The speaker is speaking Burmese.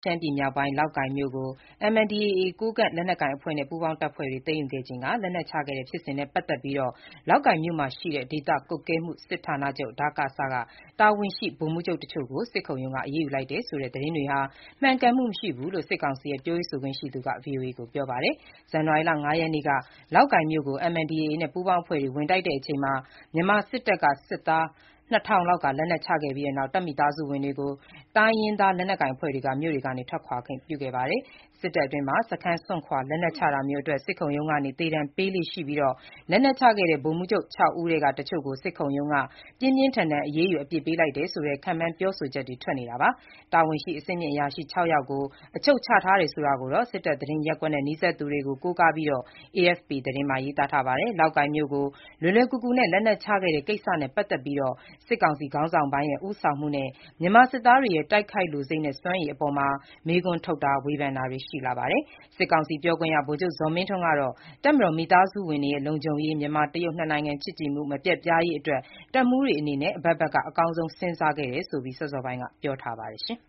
ရှမ်းပြည်မြောက်ပိုင်း လောက်ကိုင်မြို့ကို MNDAA ကိုးကန့်လက်နက်ကိုင်အဖွဲ့နဲ့ ပူးပေါင်းတပ်ဖွဲ့တွေ သိမ်းယူခဲ့ချိန်က လက်နက်ချခဲ့တဲ့ ဖြစ်စဉ်နဲ့ ပတ်သက်ပြီး လောက်ကိုင်မြို့မှာရှိတဲ့ ဒေသကွပ်ကဲမှုစစ်ဌာနချုပ် (ဒကစ) က တာဝန်ရှိ ဗိုလ်မှူးချုပ်တချို့ကို စစ်ခုံရုံးက အရေးယူလိုက်တယ်ဆိုတဲ့ သတင်းတွေဟာ မှန်ကန်မှုမရှိဘူးလို့ စစ်ကောင်စီရဲ့ ပြောရေးဆိုခွင့်ရှိသူက ဗွီအိုအေကို ပြောပါတယ်။ ဇန်နဝါရီလ ၅ ရက်နေ့က လောက်ကိုင်မြို့ကို MNDAA နဲ့ ပူးပေါင်းအဖွဲ့တွေ ဝင်တိုက်တဲ့အချိန်မှာ မြန်မာစစ်တပ်က စစ်သား ၂,၀၀၀ လောက်က လက်နက်ချခဲ့ပြီးနောက် တပ်မိသားစုဝင်တွေကို တိုင်းရင်းသား လက်နက်ကိုင်အဖွဲ့တွေက မြို့တွေကနေ ထွက်ခွာခွင့်ပြုခဲ့ပါတယ်။ စစ်တပ်အတွင်းမှာ စခန်းစွန့်ခွာ လက်နက်ချတာမျိုးအတွက် စစ်ခုံရုံးကနေ သေဒဏ်ပေးလေ့ရှိပြီး လက်နက်ချခဲ့တဲ့ ဗိုလ်မှူးချုပ် ၆ ဦးထဲက တချို့ကို စစ်ခုံရုံးက ပြင်းပြင်းထန်ထန် အရေးယူ အပြစ်ပေးလိုက်တယ်ဆိုတဲ့ ခန့်မှန်းပြောဆိုချက်တွေ ထွက်နေတာပါ။ တာဝန်ရှိ အဆင့်မြင့်အရာရှိ ၆ ယောက်ကို အချုပ်ချထားတယ်ဆိုတာကိုတော့ စစ်တပ်သတင်းရပ်ကွက်နဲ့ နီးစပ်သူတွေကို ကိုးကားပြီး AFP သတင်းမှာ ရေးသားထားပါတယ်။ လောက်ကိုင်မြို့ကို လွယ်လွယ်ကူကူနဲ့ လက်နက်ချခဲ့တဲ့ကိစ္စနဲ့ ပတ်သက်ပြီး စစ်ကောင်စီခေါင်းဆောင်ပိုင်းရဲ့ ဦးဆောင်မှုနဲ့ မြန်မာစစ်သားတွေရဲ့ တိုက်ခိုက်လိုစိတ်နဲ့ စွမ်းရည်အပေါ် မေးခွန်းထုတ်တာ၊ ဝေဖန်တာတွေ ရှိလာပါတယ်။ စစ်ကောင်စီပြောခွင့်ရ ဗိုလ်ချုပ်ဇော်မင်းထွန်းကတော့ တပ်မတော်မိသားစုဝင်တွေရဲ့ လုံခြုံရေး၊ မြန်မာ-တရုတ် နှစ်နိုင်ငံချစ်ကြည်မှု မပျက်ပြားရေးအတွက် တပ်မှူးတွေအနေနဲ့ အဘက်ဘက်က အကောင်းဆုံး စဉ်းစားခဲ့တယ်ဆိုပြီး စောစောပိုင်းက ပြောထားပါတယ်။